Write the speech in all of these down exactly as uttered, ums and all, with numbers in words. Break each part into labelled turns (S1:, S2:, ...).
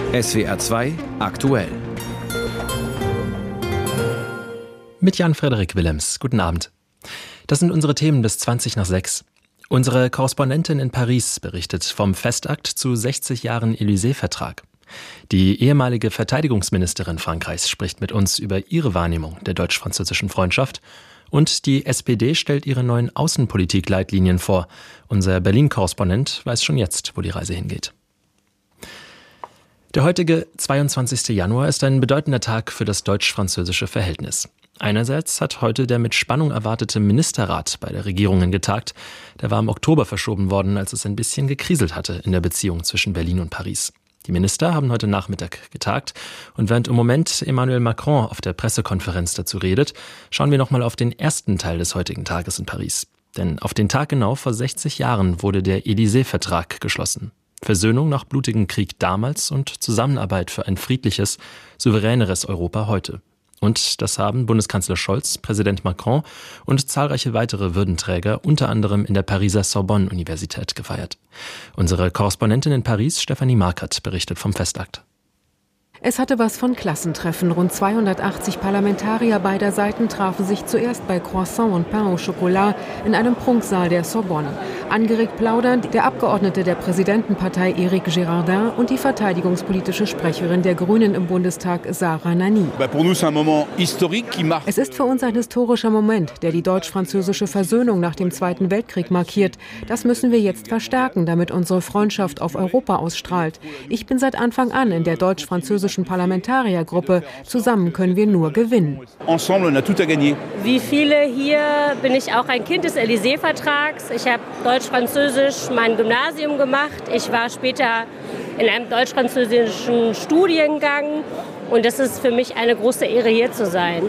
S1: S W R zwei aktuell.
S2: Mit Jan-Frederik Willems. Guten Abend. Das sind unsere Themen bis zwanzig nach sechs. Unsere Korrespondentin in Paris berichtet vom Festakt zu sechzig Jahren Élysée-Vertrag. Die ehemalige Verteidigungsministerin Frankreichs spricht mit uns über ihre Wahrnehmung der deutsch-französischen Freundschaft. Und die S P D stellt ihre neuen Außenpolitik-Leitlinien vor. Unser Berlin-Korrespondent weiß schon jetzt, wo die Reise hingeht. Der heutige zweiundzwanzigster Januar ist ein bedeutender Tag für das deutsch-französische Verhältnis. Einerseits hat heute der mit Spannung erwartete Ministerrat bei der Regierungen getagt. Der war im Oktober verschoben worden, als es ein bisschen gekriselt hatte in der Beziehung zwischen Berlin und Paris. Die Minister haben heute Nachmittag getagt und während im Moment Emmanuel Macron auf der Pressekonferenz dazu redet, schauen wir nochmal auf den ersten Teil des heutigen Tages in Paris. Denn auf den Tag genau vor sechzig Jahren wurde der Élysée-Vertrag geschlossen. Versöhnung nach blutigem Krieg damals und Zusammenarbeit für ein friedliches, souveräneres Europa heute. Und das haben Bundeskanzler Scholz, Präsident Macron und zahlreiche weitere Würdenträger unter anderem in der Pariser Sorbonne-Universität gefeiert. Unsere Korrespondentin in Paris, Stefanie Markert, berichtet vom Festakt.
S3: Es hatte was von Klassentreffen. Rund zweihundertachtzig Parlamentarier beider Seiten trafen sich zuerst bei Croissant und Pain au Chocolat in einem Prunksaal der Sorbonne. Angeregt plaudernd der Abgeordnete der Präsidentenpartei Éric Girardin und die verteidigungspolitische Sprecherin der Grünen im Bundestag Sarah Nanni. Es ist für uns ein historischer Moment, der die deutsch-französische Versöhnung nach dem Zweiten Weltkrieg markiert. Das müssen wir jetzt verstärken, damit unsere Freundschaft auf Europa ausstrahlt. Ich bin seit Anfang an in der deutsch-französischen Parlamentariergruppe. Zusammen können wir nur gewinnen.
S4: Wie viele hier bin ich auch ein Kind des Élysée-Vertrags. Ich habe Deutsch-Französisch mein Gymnasium gemacht. Ich war später in einem deutsch-französischen Studiengang. Und es ist für mich eine große Ehre, hier zu sein.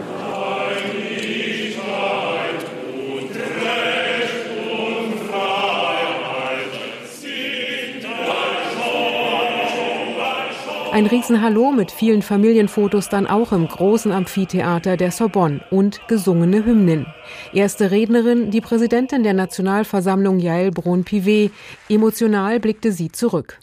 S3: Ein Riesenhallo mit vielen Familienfotos dann auch im großen Amphitheater der Sorbonne und gesungene Hymnen. Erste Rednerin, die Präsidentin der Nationalversammlung Yael Braun-Pivet. Emotional blickte sie zurück.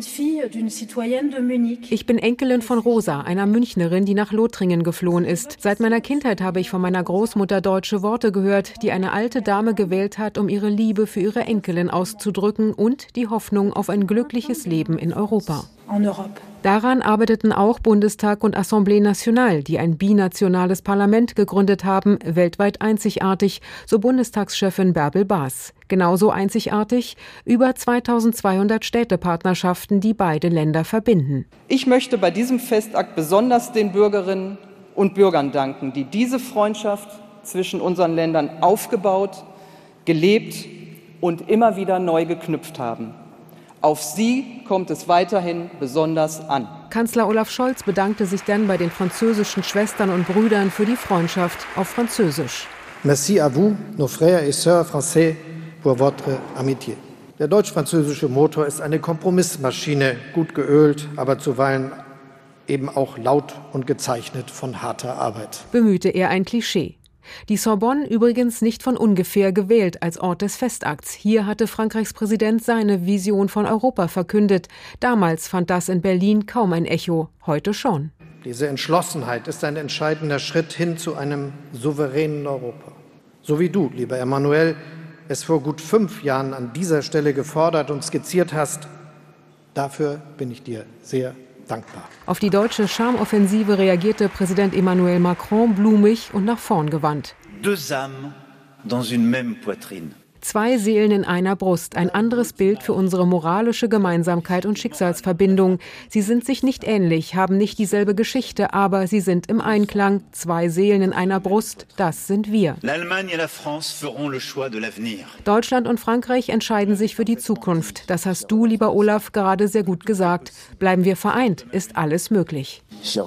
S3: Ich bin Enkelin von Rosa, einer Münchnerin, die nach Lothringen geflohen ist. Seit meiner Kindheit habe ich von meiner Großmutter deutsche Worte gehört, die eine alte Dame gewählt hat, um ihre Liebe für ihre Enkelin auszudrücken und die Hoffnung auf ein glückliches Leben in Europa. Daran arbeiteten auch Bundestag und Assemblée Nationale, die ein binationales Parlament gegründet haben, weltweit einzigartig, so Bundestagschefin Bärbel Baas. Genauso einzigartig über zweitausendzweihundert Städtepartnerschaften, die beide Länder verbinden.
S5: Ich möchte bei diesem Festakt besonders den Bürgerinnen und Bürgern danken, die diese Freundschaft zwischen unseren Ländern aufgebaut, gelebt und immer wieder neu geknüpft haben. Auf sie kommt es weiterhin besonders an.
S3: Kanzler Olaf Scholz bedankte sich dann bei den französischen Schwestern und Brüdern für die Freundschaft auf Französisch.
S6: Merci à vous, nos frères et sœurs français, pour votre amitié. Der deutsch-französische Motor ist eine Kompromissmaschine, gut geölt, aber zuweilen eben auch laut und gezeichnet von harter Arbeit.
S3: Bemühte er ein Klischee. Die Sorbonne übrigens nicht von ungefähr gewählt als Ort des Festakts. Hier hatte Frankreichs Präsident seine Vision von Europa verkündet. Damals fand das in Berlin kaum ein Echo, heute schon.
S6: Diese Entschlossenheit ist ein entscheidender Schritt hin zu einem souveränen Europa. So wie du, lieber Emmanuel, es vor gut fünf Jahren an dieser Stelle gefordert und skizziert hast. Dafür bin ich dir sehr dankbar.
S3: Auf die deutsche Charmeoffensive reagierte Präsident Emmanuel Macron blumig und nach vorn gewandt.
S7: Deux âmes dans une même poitrine.
S3: Zwei Seelen in einer Brust, ein anderes Bild für unsere moralische Gemeinsamkeit und Schicksalsverbindung. Sie sind sich nicht ähnlich, haben nicht dieselbe Geschichte, aber sie sind im Einklang. Zwei Seelen in einer Brust, das sind wir. Deutschland und Frankreich entscheiden sich für die Zukunft. Das hast du, lieber Olaf, gerade sehr gut gesagt. Bleiben wir vereint, ist alles möglich.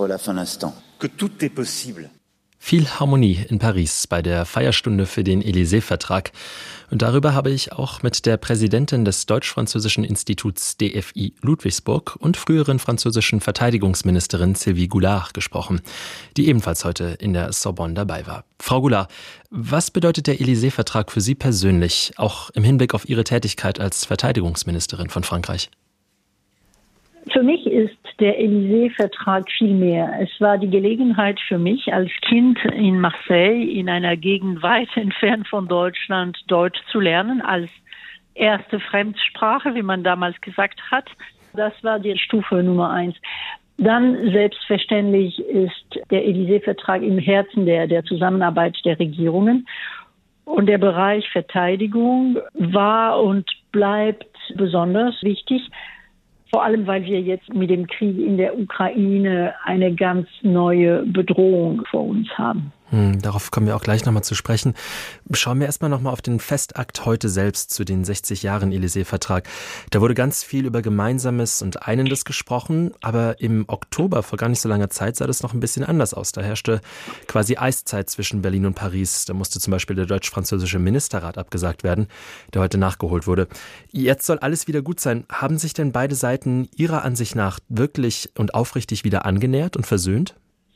S2: Viel Harmonie in Paris bei der Feierstunde für den Élysée-Vertrag. Und darüber habe ich auch mit der Präsidentin des Deutsch-Französischen Instituts D F I Ludwigsburg und früheren französischen Verteidigungsministerin Sylvie Goulard gesprochen, die ebenfalls heute in der Sorbonne dabei war. Frau Goulard, was bedeutet der Élysée-Vertrag für Sie persönlich, auch im Hinblick auf Ihre Tätigkeit als Verteidigungsministerin von Frankreich?
S8: Für mich ist der Élysée-Vertrag viel mehr. Es war die Gelegenheit für mich, als Kind in Marseille, in einer Gegend weit entfernt von Deutschland, Deutsch zu lernen, als erste Fremdsprache, wie man damals gesagt hat. Das war die Stufe Nummer eins. Dann selbstverständlich ist der Élysée-Vertrag im Herzen der, der Zusammenarbeit der Regierungen. Und der Bereich Verteidigung war und bleibt besonders wichtig. Vor allem, weil wir jetzt mit dem Krieg in der Ukraine eine ganz neue Bedrohung vor uns haben.
S2: Hm, darauf kommen wir auch gleich nochmal zu sprechen. Schauen wir erstmal nochmal auf den Festakt heute selbst zu den sechzig Jahren Élysée-Vertrag. Da wurde ganz viel über Gemeinsames und Einendes gesprochen, aber im Oktober vor gar nicht so langer Zeit sah das noch ein bisschen anders aus. Da herrschte quasi Eiszeit zwischen Berlin und Paris. Da musste zum Beispiel der deutsch-französische Ministerrat abgesagt werden, der heute nachgeholt wurde. Jetzt soll alles wieder gut sein. Haben sich denn beide Seiten Ihrer Ansicht nach wirklich und aufrichtig wieder angenähert und versöhnt?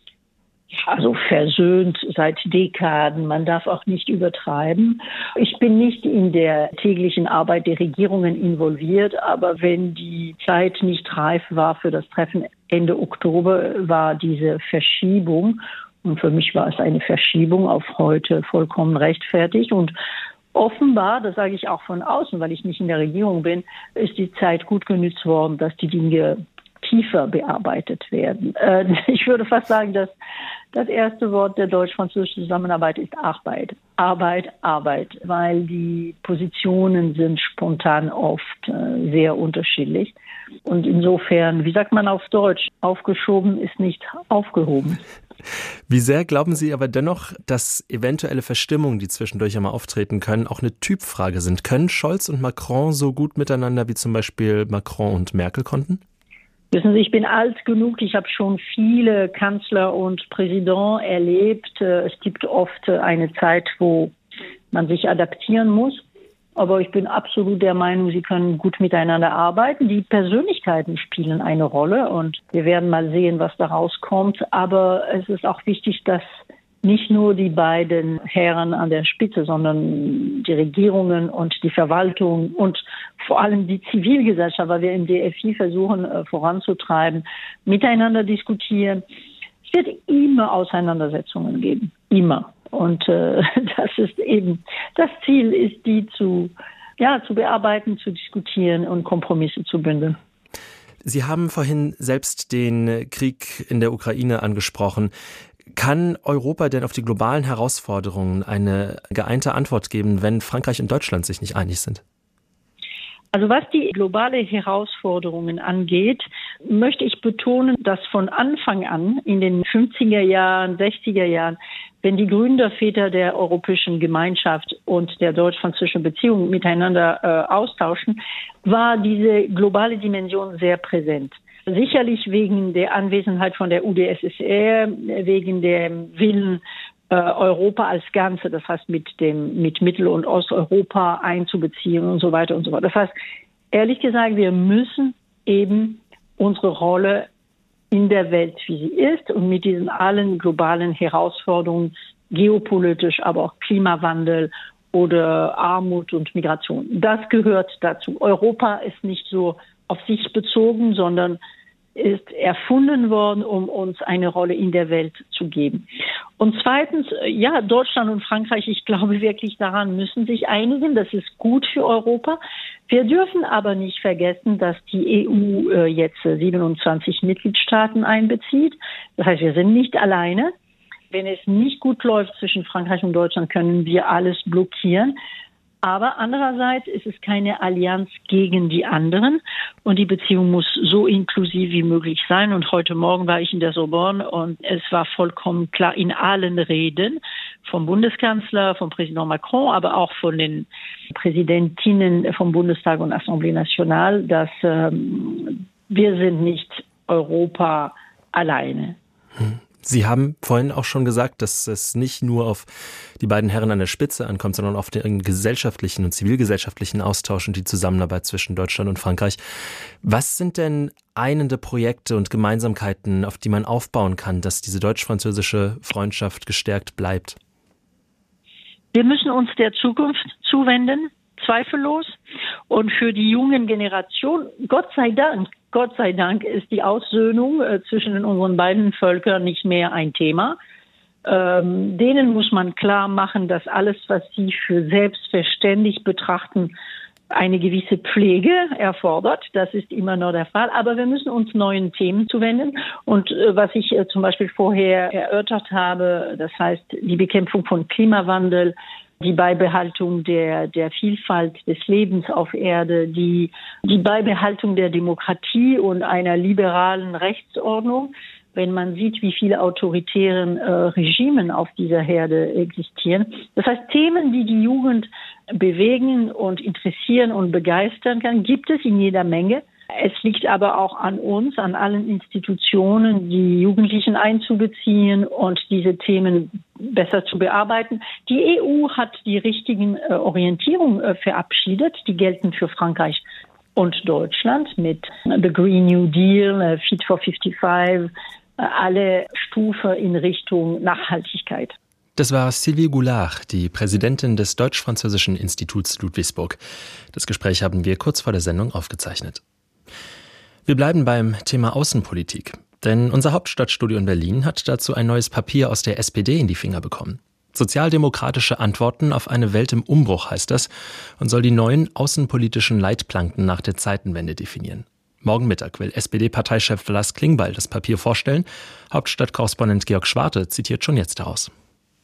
S8: Also versöhnt seit Dekaden. Man darf auch nicht übertreiben. Ich bin nicht in der täglichen Arbeit der Regierungen involviert, aber wenn die Zeit nicht reif war für das Treffen Ende Oktober, war diese Verschiebung, und für mich war es eine Verschiebung auf heute, vollkommen rechtfertigt. Und offenbar, das sage ich auch von außen, weil ich nicht in der Regierung bin, ist die Zeit gut genutzt worden, dass die Dinge tiefer bearbeitet werden. Ich würde fast sagen, dass das erste Wort der deutsch-französischen Zusammenarbeit ist Arbeit. Arbeit, Arbeit, weil die Positionen sind spontan oft sehr unterschiedlich. Und insofern, wie sagt man auf Deutsch, aufgeschoben ist nicht aufgehoben.
S2: Wie sehr glauben Sie aber dennoch, dass eventuelle Verstimmungen, die zwischendurch einmal auftreten können, auch eine Typfrage sind? Können Scholz und Macron so gut miteinander, wie zum Beispiel Macron und Merkel konnten?
S8: Wissen Sie, ich bin alt genug, ich habe schon viele Kanzler und Präsidenten erlebt. Es gibt oft eine Zeit, wo man sich adaptieren muss. Aber ich bin absolut der Meinung, sie können gut miteinander arbeiten. Die Persönlichkeiten spielen eine Rolle und wir werden mal sehen, was da rauskommt. Aber es ist auch wichtig, dass nicht nur die beiden Herren an der Spitze, sondern die Regierungen und die Verwaltung und vor allem die Zivilgesellschaft, weil wir im D F I versuchen äh, voranzutreiben, miteinander diskutieren. Es wird immer Auseinandersetzungen geben, immer. Und äh, das ist eben, das Ziel ist, die zu, ja, zu bearbeiten, zu diskutieren und Kompromisse zu bündeln.
S2: Sie haben vorhin selbst den Krieg in der Ukraine angesprochen. Kann Europa denn auf die globalen Herausforderungen eine geeinte Antwort geben, wenn Frankreich und Deutschland sich nicht einig sind?
S8: Also was die globale Herausforderungen angeht, möchte ich betonen, dass von Anfang an in den fünfziger Jahren, sechziger Jahren, wenn die Gründerväter der Europäischen Gemeinschaft und der deutsch-französischen Beziehungen miteinander äh, austauschen, war diese globale Dimension sehr präsent. Sicherlich wegen der Anwesenheit von der U d S S R, wegen dem Willen, äh, Europa als Ganze, das heißt mit dem mit Mittel- und Osteuropa einzubeziehen und so weiter und so fort. Das heißt, ehrlich gesagt, wir müssen eben unsere Rolle in der Welt, wie sie ist, und mit diesen allen globalen Herausforderungen, geopolitisch, aber auch Klimawandel oder Armut und Migration. Das gehört dazu. Europa ist nicht so auf sich bezogen, sondern ist erfunden worden, um uns eine Rolle in der Welt zu geben. Und zweitens, ja, Deutschland und Frankreich, ich glaube wirklich daran, müssen sich einigen. Das ist gut für Europa. Wir dürfen aber nicht vergessen, dass die E U äh, jetzt siebenundzwanzig Mitgliedstaaten einbezieht. Das heißt, wir sind nicht alleine. Wenn es nicht gut läuft zwischen Frankreich und Deutschland, können wir alles blockieren. Aber andererseits ist es keine Allianz gegen die anderen und die Beziehung muss so inklusiv wie möglich sein. Und heute Morgen war ich in der Sorbonne und es war vollkommen klar in allen Reden vom Bundeskanzler, vom Präsident Macron, aber auch von den Präsidentinnen vom Bundestag und Assemblée Nationale, dass ähm, wir sind nicht Europa alleine.
S2: Hm. Sie haben vorhin auch schon gesagt, dass es nicht nur auf die beiden Herren an der Spitze ankommt, sondern auf den gesellschaftlichen und zivilgesellschaftlichen Austausch und die Zusammenarbeit zwischen Deutschland und Frankreich. Was sind denn einende Projekte und Gemeinsamkeiten, auf die man aufbauen kann, dass diese deutsch-französische Freundschaft gestärkt bleibt?
S8: Wir müssen uns der Zukunft zuwenden, zweifellos. Und für die jungen Generationen, Gott sei Dank, Gott sei Dank ist die Aussöhnung äh, zwischen unseren beiden Völkern nicht mehr ein Thema. Ähm, denen muss man klar machen, dass alles, was sie für selbstverständlich betrachten, eine gewisse Pflege erfordert. Das ist immer noch der Fall. Aber wir müssen uns neuen Themen zuwenden. Und äh, was ich äh, zum Beispiel vorher erörtert habe, das heißt die Bekämpfung von Klimawandel, die Beibehaltung der, der Vielfalt des Lebens auf Erde, die, die Beibehaltung der Demokratie und einer liberalen Rechtsordnung. Wenn man sieht, wie viele autoritären äh, Regimen auf dieser Herde existieren. Das heißt, Themen, die die Jugend bewegen und interessieren und begeistern kann, gibt es in jeder Menge. Es liegt aber auch an uns, an allen Institutionen, die Jugendlichen einzubeziehen und diese Themen besser zu bearbeiten. Die E U hat die richtigen äh, Orientierungen äh, verabschiedet, die gelten für Frankreich und Deutschland mit The Green New Deal, äh, Fit for fünfundfünfzig, alle Stufen in Richtung Nachhaltigkeit.
S2: Das war Sylvie Goulard, die Präsidentin des Deutsch-Französischen Instituts Ludwigsburg. Das Gespräch haben wir kurz vor der Sendung aufgezeichnet. Wir bleiben beim Thema Außenpolitik, denn unser Hauptstadtstudio in Berlin hat dazu ein neues Papier aus der S P D in die Finger bekommen. Sozialdemokratische Antworten auf eine Welt im Umbruch heißt das und soll die neuen außenpolitischen Leitplanken nach der Zeitenwende definieren. Morgen Mittag will S P D-Parteichef Lars Klingbeil das Papier vorstellen. Hauptstadtkorrespondent Georg Schwarte zitiert schon jetzt daraus.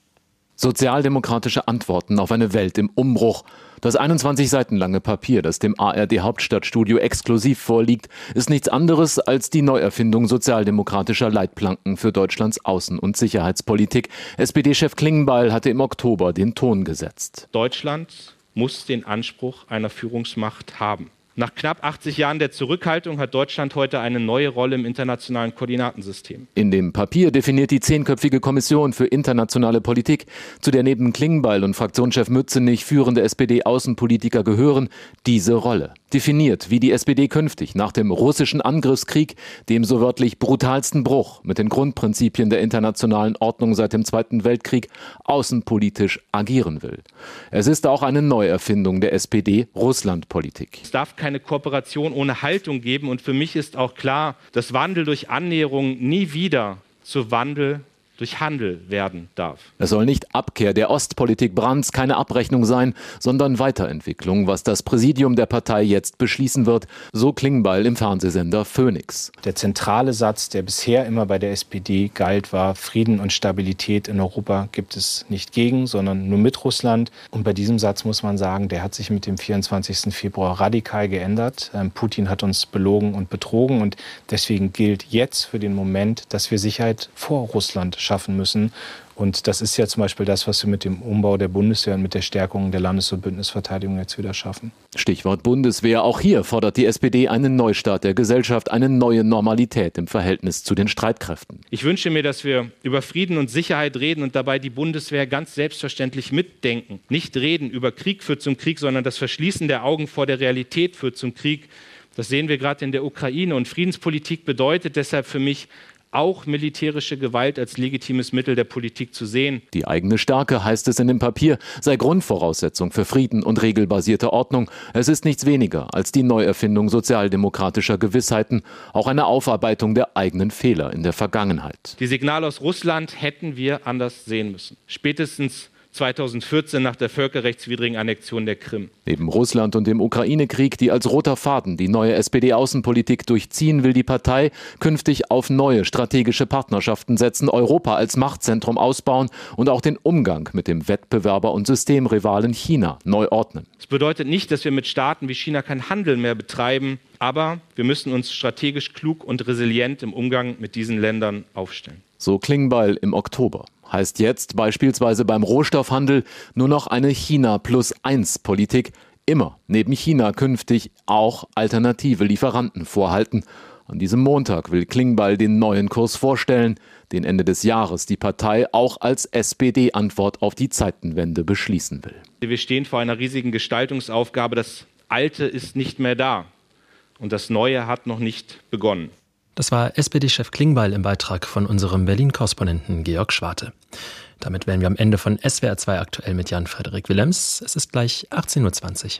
S9: Sozialdemokratische Antworten auf eine Welt im Umbruch. Das einundzwanzig Seiten lange Papier, das dem A R D-Hauptstadtstudio exklusiv vorliegt, ist nichts anderes als die Neuerfindung sozialdemokratischer Leitplanken für Deutschlands Außen- und Sicherheitspolitik. S P D-Chef Klingbeil hatte im Oktober den Ton gesetzt.
S10: Deutschland muss den Anspruch einer Führungsmacht haben. Nach knapp achtzig Jahren der Zurückhaltung hat Deutschland heute eine neue Rolle im internationalen Koordinatensystem.
S9: In dem Papier definiert die zehnköpfige Kommission für internationale Politik, zu der neben Klingbeil und Fraktionschef Mützenich führende S P D-Außenpolitiker gehören, diese Rolle. Definiert, wie die S P D künftig nach dem russischen Angriffskrieg, dem so wörtlich brutalsten Bruch mit den Grundprinzipien der internationalen Ordnung seit dem Zweiten Weltkrieg, außenpolitisch agieren will. Es ist auch eine Neuerfindung der S P D-Russlandpolitik.
S10: Es darf keine Kooperation ohne Haltung geben und für mich ist auch klar, dass Wandel durch Annäherung nie wieder zu Wandel durch Handel werden darf.
S9: Es soll nicht Abkehr der Ostpolitik Brandts, keine Abrechnung sein, sondern Weiterentwicklung, was das Präsidium der Partei jetzt beschließen wird, so Klingbeil im Fernsehsender Phoenix.
S11: Der zentrale Satz, der bisher immer bei der S P D galt, war: Frieden und Stabilität in Europa gibt es nicht gegen, sondern nur mit Russland. Und bei diesem Satz muss man sagen, der hat sich mit dem vierundzwanzigsten Februar radikal geändert. Putin hat uns belogen und betrogen und deswegen gilt jetzt für den Moment, dass wir Sicherheit vor Russland schaffen müssen. Und das ist ja zum Beispiel das, was wir mit dem Umbau der Bundeswehr und mit der Stärkung der Landes- und Bündnisverteidigung jetzt wieder schaffen.
S9: Stichwort Bundeswehr. Auch hier fordert die S P D einen Neustart der Gesellschaft, eine neue Normalität im Verhältnis zu den Streitkräften.
S10: Ich wünsche mir, dass wir über Frieden und Sicherheit reden und dabei die Bundeswehr ganz selbstverständlich mitdenken. Nicht reden über Krieg führt zum Krieg, sondern das Verschließen der Augen vor der Realität führt zum Krieg. Das sehen wir gerade in der Ukraine. Und Friedenspolitik bedeutet deshalb für mich, auch militärische Gewalt als legitimes Mittel der Politik zu sehen.
S9: Die eigene Stärke, heißt es in dem Papier, sei Grundvoraussetzung für Frieden und regelbasierte Ordnung. Es ist nichts weniger als die Neuerfindung sozialdemokratischer Gewissheiten, auch eine Aufarbeitung der eigenen Fehler in der Vergangenheit.
S10: Die Signale aus Russland hätten wir anders sehen müssen. Spätestens zweitausendvierzehn nach der völkerrechtswidrigen Annexion der Krim.
S9: Neben Russland und dem Ukraine-Krieg, die als roter Faden die neue S P D-Außenpolitik durchziehen, will die Partei künftig auf neue strategische Partnerschaften setzen, Europa als Machtzentrum ausbauen und auch den Umgang mit dem Wettbewerber und Systemrivalen China neu ordnen.
S10: Das bedeutet nicht, dass wir mit Staaten wie China keinen Handel mehr betreiben, aber wir müssen uns strategisch klug und resilient im Umgang mit diesen Ländern aufstellen.
S9: So Klingbeil im Oktober. Heißt jetzt beispielsweise beim Rohstoffhandel nur noch eine China-plus-eins-Politik. Immer neben China künftig auch alternative Lieferanten vorhalten. An diesem Montag will Klingbeil den neuen Kurs vorstellen, den Ende des Jahres die Partei auch als S P D-Antwort auf die Zeitenwende beschließen will.
S10: Wir stehen vor einer riesigen Gestaltungsaufgabe. Das Alte ist nicht mehr da und das Neue hat noch nicht begonnen.
S2: Das war S P D-Chef Klingbeil im Beitrag von unserem Berlin-Korrespondenten Georg Schwarte. Damit wären wir am Ende von S W R zwei aktuell mit Jan-Frederik Willems. Es ist gleich achtzehn Uhr zwanzig.